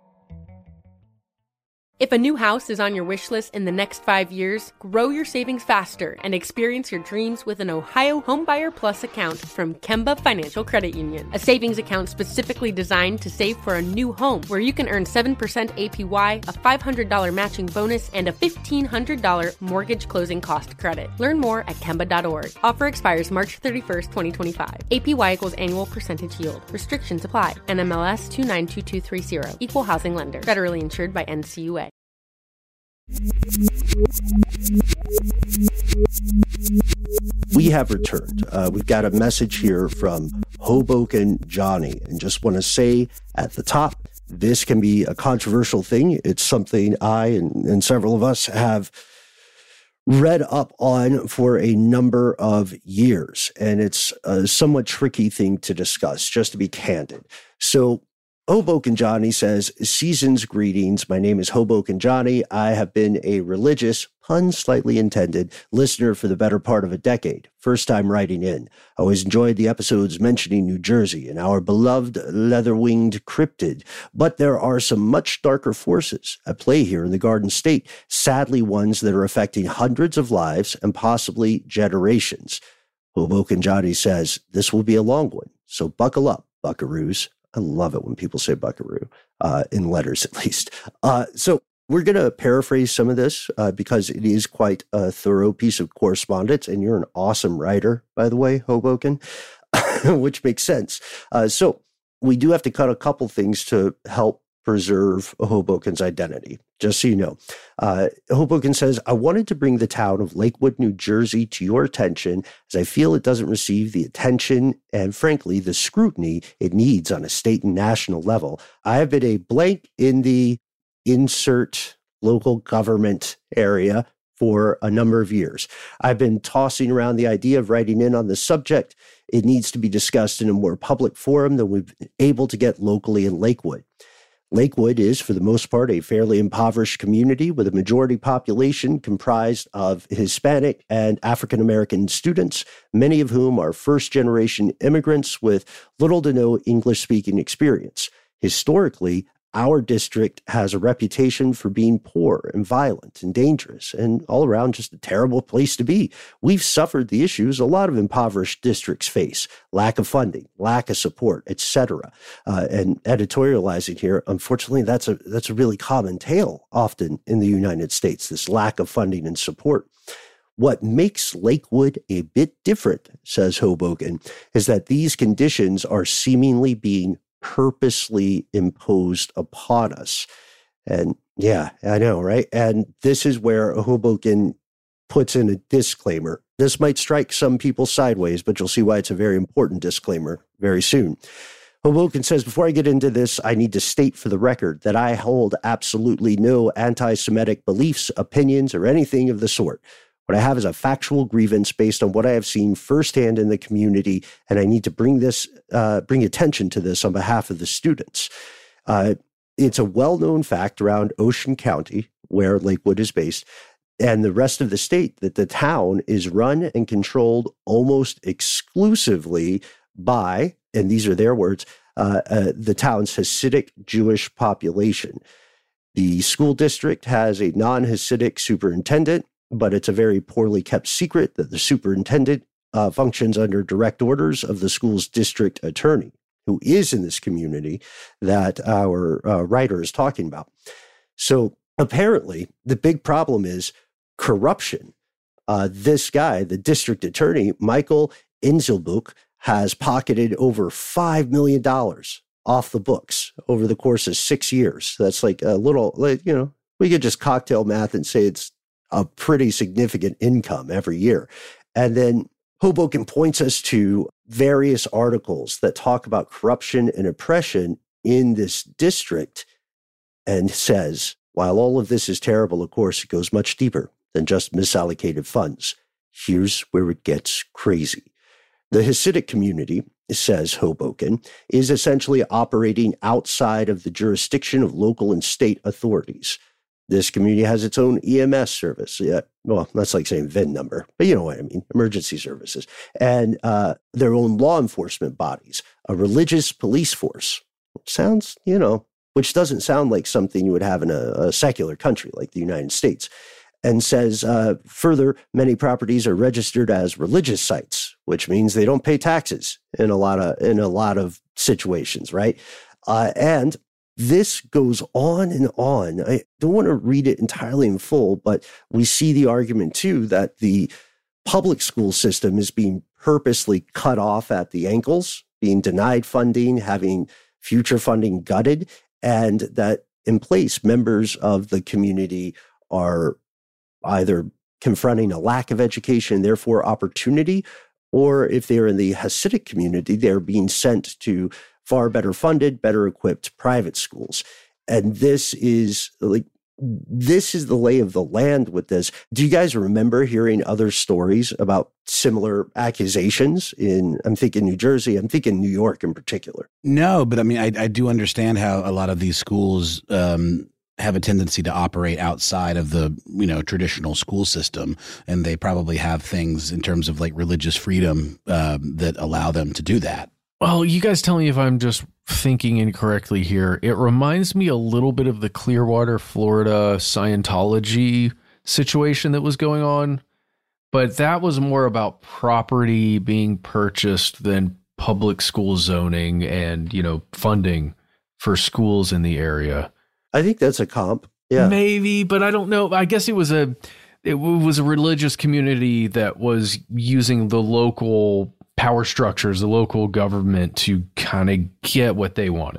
If a new house is on your wish list in the next five years, grow your savings faster and experience your dreams with an Ohio Homebuyer Plus account from Kemba Financial Credit Union. A savings account specifically designed to save for a new home, where you can earn seven percent A P Y, a five hundred dollars matching bonus, and a fifteen hundred dollars mortgage closing cost credit. Learn more at kemba dot org. Offer expires March thirty-first, twenty twenty-five. A P Y equals annual percentage yield. Restrictions apply. N M L S two nine two two three zero. Equal housing lender. Federally insured by N C U A. We have returned. Uh, we've got a message here from Hoboken Johnny, and just want to say at the top, this can be a controversial thing. It's something I and, and several of us have read up on for a number of years, and it's a somewhat tricky thing to discuss, just to be candid. So Hoboken Johnny says, season's greetings. My name is Hoboken Johnny. I have been a religious, pun slightly intended, listener for the better part of a decade. First time writing in. I always enjoyed the episodes mentioning New Jersey and our beloved leather-winged cryptid. But there are some much darker forces at play here in the Garden State, sadly ones that are affecting hundreds of lives and possibly generations. Hoboken Johnny says, this will be a long one, so buckle up, buckaroos. I love it when people say buckaroo, uh, in letters at least. Uh, so we're going to paraphrase some of this uh, because it is quite a thorough piece of correspondence, and you're an awesome writer, by the way, Hoboken, which makes sense. Uh, so we do have to cut a couple things to help preserve Hoboken's identity, just so you know. Uh, Hoboken says, I wanted to bring the town of Lakewood, New Jersey to your attention as I feel it doesn't receive the attention and, frankly, the scrutiny it needs on a state and national level. I have been a blank in the insert local government area for a number of years. I've been tossing around the idea of writing in on the subject. It needs to be discussed in a more public forum than we've been able to get locally in Lakewood. Lakewood is, for the most part, a fairly impoverished community with a majority population comprised of Hispanic and African-American students, many of whom are first-generation immigrants with little to no English-speaking experience. Historically, our district has a reputation for being poor and violent and dangerous and all around just a terrible place to be. We've suffered the issues a lot of impoverished districts face: lack of funding, lack of support, et cetera. Uh, and editorializing here, unfortunately, that's a that's a really common tale often in the United States, this lack of funding and support. What makes Lakewood a bit different, says Hoboken, is that these conditions are seemingly being purposely imposed upon us. And yeah, I know, right? And this is where Hoboken puts in a disclaimer. This might strike some people sideways, but you'll see why it's a very important disclaimer very soon. Hoboken says, before I get into this, I need to state for the record that I hold absolutely no anti-Semitic beliefs, opinions, or anything of the sort. What I have is a factual grievance based on what I have seen firsthand in the community, and I need to bring this, uh, bring attention to this on behalf of the students. Uh, it's a well-known fact around Ocean County, where Lakewood is based, and the rest of the state, that the town is run and controlled almost exclusively by, and these are their words, uh, uh, the town's Hasidic Jewish population. The school district has a non-Hasidic superintendent, but it's a very poorly kept secret that the superintendent uh, functions under direct orders of the school's district attorney, who is in this community that our uh, writer is talking about. So apparently, the big problem is corruption. Uh, this guy, the district attorney, Michael Inselbuch, has pocketed over five million dollars off the books over the course of six years. That's like a little, like, you know, we could just cocktail math and say it's a pretty significant income every year. And then Hoboken points us to various articles that talk about corruption and oppression in this district and says, while all of this is terrible, of course, it goes much deeper than just misallocated funds. Here's where it gets crazy. The Hasidic community, says Hoboken, is essentially operating outside of the jurisdiction of local and state authorities. This community has its own E M S service. Yeah, well, that's like saying V I N number, but you know what I mean, emergency services. And uh, their own law enforcement bodies, a religious police force. Sounds, you know, which doesn't sound like something you would have in a, a secular country like the United States. And says, uh, further, many properties are registered as religious sites, which means they don't pay taxes in a lot of in a lot of situations, right? Uh, and this goes on and on. I don't want to read it entirely in full, but we see the argument, too, that the public school system is being purposely cut off at the ankles, being denied funding, having future funding gutted, and that in place, members of the community are either confronting a lack of education, therefore opportunity, or if they're in the Hasidic community, they're being sent to far better funded, better equipped private schools. And this is like, this is the lay of the land with this. Do you guys remember hearing other stories about similar accusations in, I'm thinking New Jersey, I'm thinking New York in particular? No, but I mean, I, I do understand how a lot of these schools um, have a tendency to operate outside of the, you know, traditional school system. And they probably have things in terms of like religious freedom um, that allow them to do that. Well, you guys tell me if I'm just thinking incorrectly here. It reminds me a little bit of the Clearwater, Florida Scientology situation that was going on, but that was more about property being purchased than public school zoning and, you know, funding for schools in the area. I think that's a comp. Yeah, maybe, but I don't know. I guess it was a it was a religious community that was using the local power structures, the local government, to kind of get what they wanted.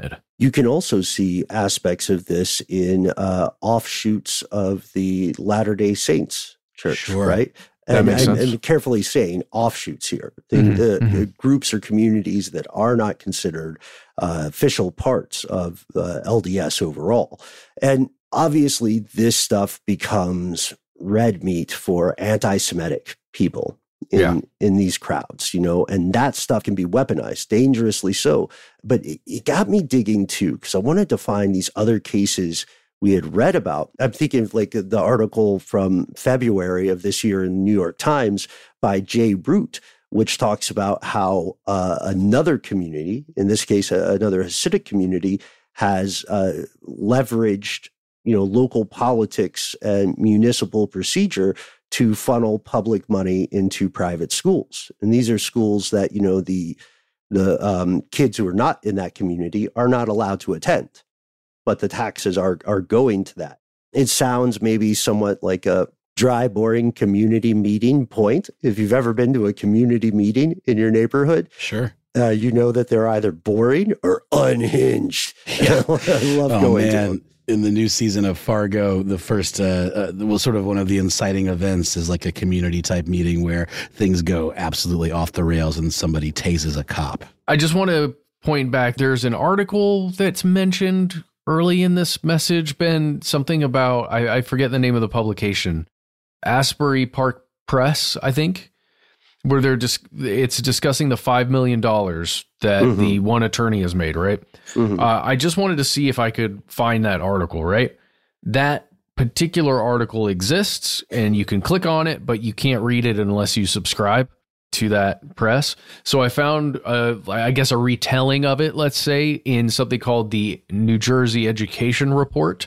You can also see aspects of this in uh, offshoots of the Latter-day Saints Church, Sure. right? That And, makes and, sense. and carefully saying offshoots here. The, Mhm, the, mhm. the groups or communities that are not considered uh, official parts of uh, L D S overall. And obviously, this stuff becomes red meat for anti-Semitic people in, Yeah. in these crowds, you know, and that stuff can be weaponized, dangerously so. But it, it got me digging too, because I wanted to find these other cases we had read about. I'm thinking of like the article from February of this year in the New York Times by Jay Root, which talks about how uh, another community, in this case, uh, another Hasidic community, has uh, leveraged, you know, local politics and municipal procedure to funnel public money into private schools. And these are schools that, you know, the the um, kids who are not in that community are not allowed to attend, but the taxes are are going to that. It sounds maybe somewhat like a dry, boring community meeting point. If you've ever been to a community meeting in your neighborhood, Sure. uh, you know that they're either boring or unhinged. Yeah. I love Oh, going to man. them. In the new season of Fargo, the first, uh, uh, well, sort of one of the inciting events is like a community type meeting where things go absolutely off the rails and somebody tases a cop. I just want to point back. There's an article that's mentioned early in this message, Ben, something about, I, I forget the name of the publication, Asbury Park Press, I think, where they're just, it's discussing the five million dollars that Mhm. the one attorney has made, right? Mhm. Uh, I just wanted to see if I could find that article, right? That particular article exists and you can click on it, but you can't read it unless you subscribe to that press. So I found, uh, I guess, a retelling of it, let's say, in something called the New Jersey Education Report,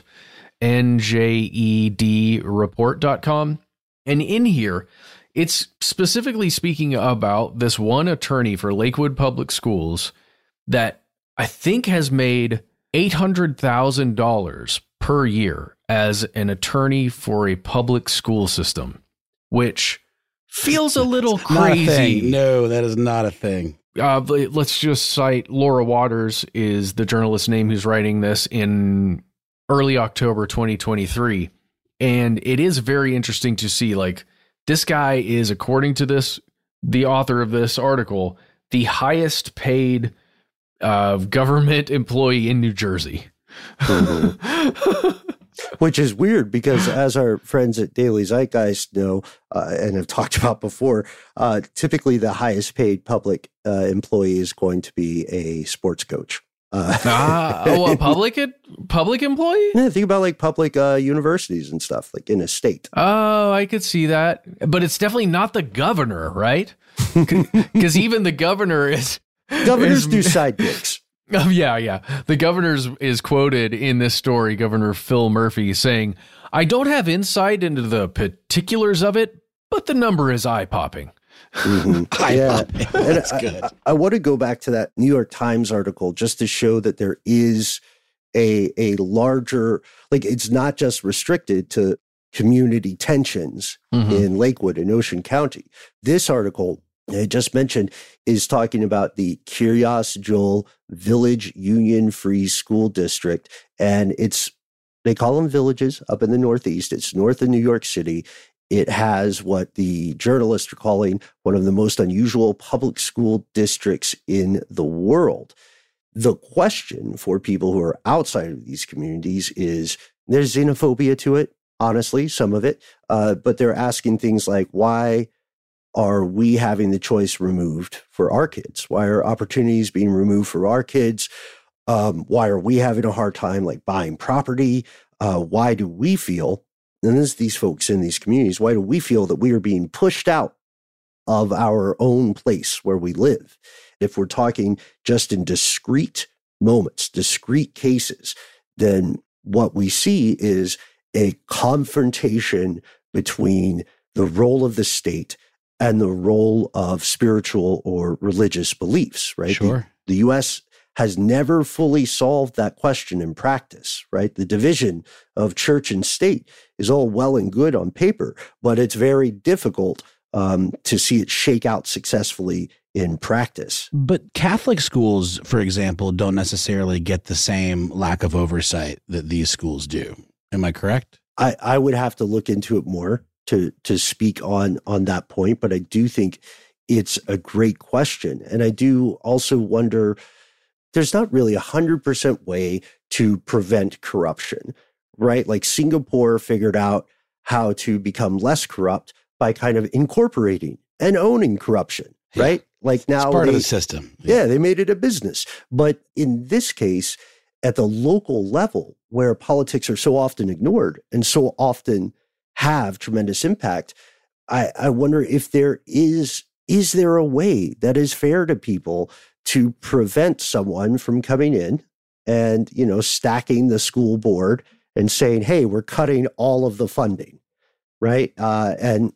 N J E D report dot com. And in here, it's specifically speaking about this one attorney for Lakewood Public Schools that I think has made eight hundred thousand dollars per year as an attorney for a public school system, which feels a little Not a crazy. thing. No, that is not a thing. Uh, but let's just cite Laura Waters is the journalist name who's writing this in early October twenty twenty-three. And it is very interesting to see, like, this guy is, according to this, the author of this article, the highest paid uh, government employee in New Jersey. Which is weird because, as our friends at Daily Zeitgeist know uh, and have talked about before, uh, typically the highest paid public uh, employee is going to be a sports coach. Uh, ah, oh, a public public employee? Yeah, think about like public uh, universities and stuff, like in a state. Oh, I could see that. But it's definitely not the governor, right? Because even the governor is... Governors is, do side gigs. Oh, yeah, yeah. The governor is quoted in this story, Governor Phil Murphy, saying, "I don't have insight into the particulars of it, but the number is eye-popping." Mm-hmm. Yeah, and That's I, good. I, I want to go back to that New York Times article just to show that there is a a larger, like, it's not just restricted to community tensions Mhm. in Lakewood and Ocean County. This article I just mentioned is talking about the Kiryas Joel Village Union Free School District, and it's they call them villages up in the Northeast. It's north of New York City. It has what the journalists are calling one of the most unusual public school districts in the world. The question for people who are outside of these communities is there's xenophobia to it, honestly, some of it, uh, but they're asking things like, why are we having the choice removed for our kids? Why are opportunities being removed for our kids? Um, why are we having a hard time like buying property? Uh, why do we feel, and this these folks in these communities, why do we feel that we are being pushed out of our own place where we live? If we're talking just in discrete moments, discrete cases, then what we see is a confrontation between the role of the state and the role of spiritual or religious beliefs, right? Sure. The, the U S has never fully solved that question in practice, right? The division of church and state is all well and good on paper, but it's very difficult um, to see it shake out successfully in practice. But Catholic schools, for example, don't necessarily get the same lack of oversight that these schools do. Am I correct? I, I would have to look into it more to to speak on on that point, but I do think it's a great question. And I do also wonder, there's not really a hundred percent way to prevent corruption, right? Like Singapore figured out how to become less corrupt by kind of incorporating and owning corruption, yeah. right? Like now, it's part they, of the system. Yeah. yeah, they made it a business. But in this case, at the local level, where politics are so often ignored and so often have tremendous impact, I, I wonder if there is, is there a way that is fair to people to prevent someone from coming in and, you know, stacking the school board and saying, hey, we're cutting all of the funding, right? Uh, and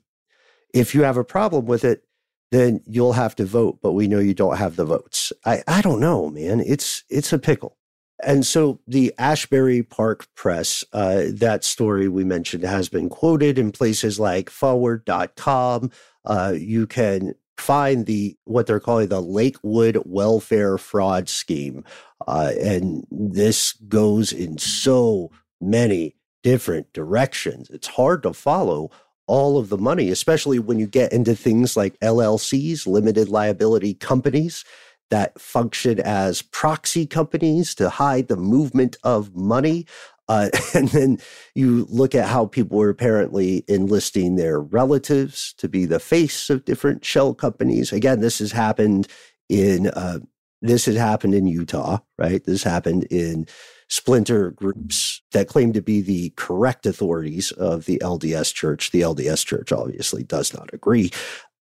if you have a problem with it, then you'll have to vote, but we know you don't have the votes. I, I don't know, man. It's it's a pickle. And so the Ashbury Park Press, uh, that story we mentioned has been quoted in places like forward dot com. Uh, you can find the what they're calling the Lakewood Welfare Fraud Scheme. Uh, and this goes in so many different directions. It's hard to follow all of the money, especially when you get into things like L L Cs, limited liability companies, that function as proxy companies to hide the movement of money. Uh, and then you look at how people were apparently enlisting their relatives to be the face of different shell companies. Again, this has happened in uh, this has happened in Utah, right? This happened in splinter groups that claim to be the correct authorities of the L D S Church. The L D S Church obviously does not agree.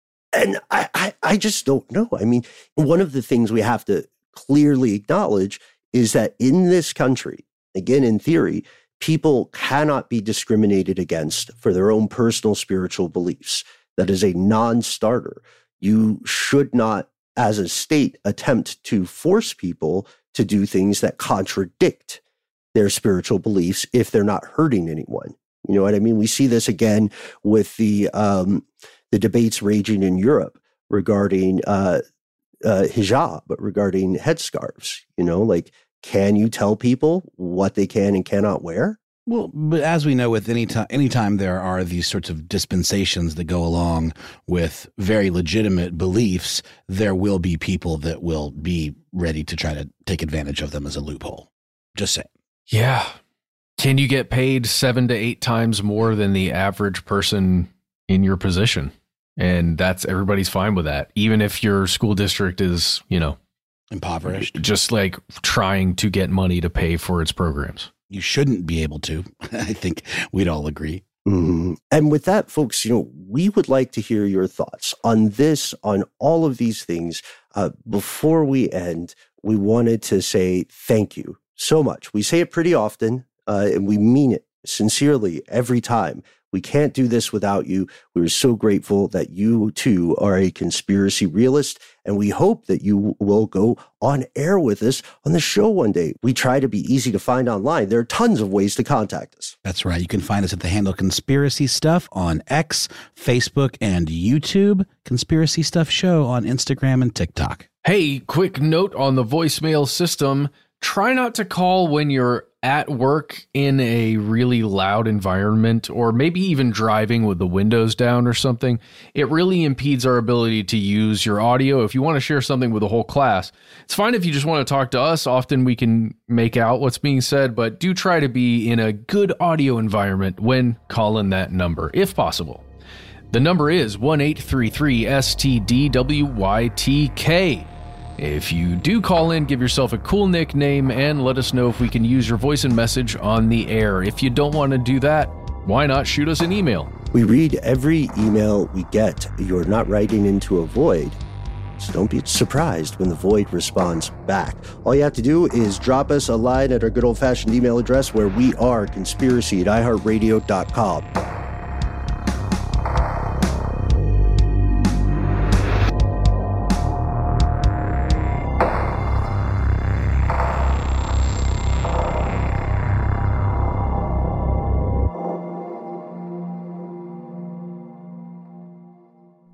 And I, I, I just don't know. I mean, one of the things we have to clearly acknowledge is that in this country, again, in theory, people cannot be discriminated against for their own personal spiritual beliefs. That is a non-starter. You should not, as a state, attempt to force people to do things that contradict their spiritual beliefs if they're not hurting anyone. You know what I mean? We see this again with the um, the debates raging in Europe regarding uh, uh, hijab, but regarding headscarves. You know, like, can you tell people what they can and cannot wear? Well, but as we know, with any time, anytime there are these sorts of dispensations that go along with very legitimate beliefs, there will be people that will be ready to try to take advantage of them as a loophole. Just saying. Yeah. Can you get paid seven to eight times more than the average person in your position? And that's, everybody's fine with that. Even if your school district is, you know, impoverished, just like trying to get money to pay for its programs. You shouldn't be able to. I think we'd all agree. Mm-hmm. And with that, folks, you know, we would like to hear your thoughts on this, on all of these things. Uh, before we end, we wanted to say thank you so much. We say it pretty often, uh, and we mean it sincerely every time. We can't do this without you. We're so grateful that you, too, are a conspiracy realist, and we hope that you will go on air with us on the show one day. We try to be easy to find online. There are tons of ways to contact us. That's right. You can find us at the handle Conspiracy Stuff on X, Facebook, and YouTube. Conspiracy Stuff Show on Instagram and TikTok. Hey, quick note on the voicemail system. Try not to call when you're at work in a really loud environment, or maybe even driving with the windows down or something. It really impedes our ability to use your audio. If you want to share something with the whole class, it's fine if you just want to talk to us. Often we can make out what's being said, but do try to be in a good audio environment when calling that number, if possible. The number is one eight three three S T D W Y T K. If you do call in, give yourself a cool nickname and let us know if we can use your voice and message on the air. If you don't want to do that, why not shoot us an email? We read every email we get. You're not writing into a void, so don't be surprised when the void responds back. All you have to do is drop us a line at our good old-fashioned email address, where we are conspiracy at i heart radio dot com.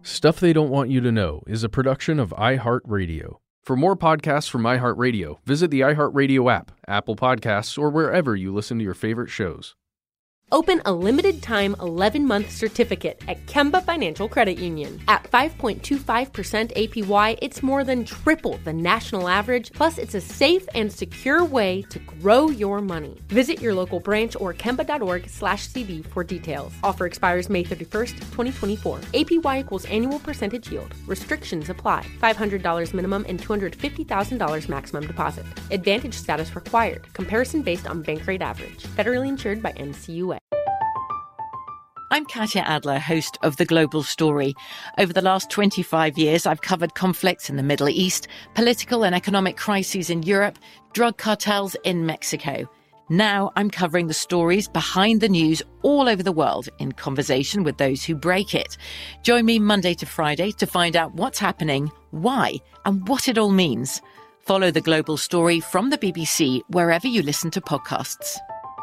Stuff They Don't Want You to Know is a production of iHeartRadio. For more podcasts from iHeartRadio, visit the iHeartRadio app, Apple Podcasts, or wherever you listen to your favorite shows. Open a limited-time eleven-month certificate at Kemba Financial Credit Union. At five point two five percent A P Y, it's more than triple the national average, plus it's a safe and secure way to grow your money. Visit your local branch or kemba.org slash CD for details. Offer expires May thirty-first, twenty twenty-four. A P Y equals annual percentage yield. Restrictions apply. five hundred dollars minimum and two hundred fifty thousand dollars maximum deposit. Advantage status required. Comparison based on bank rate average. Federally insured by N C U A. I'm Katya Adler, host of The Global Story. Over the last twenty-five years, I've covered conflicts in the Middle East, political and economic crises in Europe, drug cartels in Mexico. Now I'm covering the stories behind the news all over the world in conversation with those who break it. Join me Monday to Friday to find out what's happening, why, and what it all means. Follow The Global Story from the B B C wherever you listen to podcasts.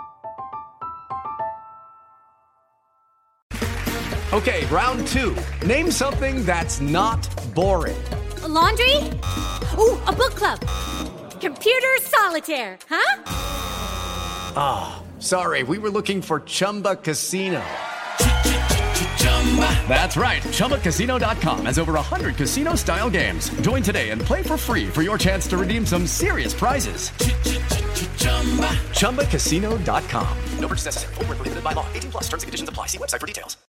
Okay, round two. Name something that's not boring. A laundry? Ooh, a book club. Computer solitaire, huh? Ah, oh, sorry, we were looking for Chumba Casino. That's right, Chumba Casino dot com has over one hundred casino-style games. Join today and play for free for your chance to redeem some serious prizes. Chumba Casino dot com. No purchase necessary. Void where prohibited by law. eighteen plus terms and conditions apply. See website for details.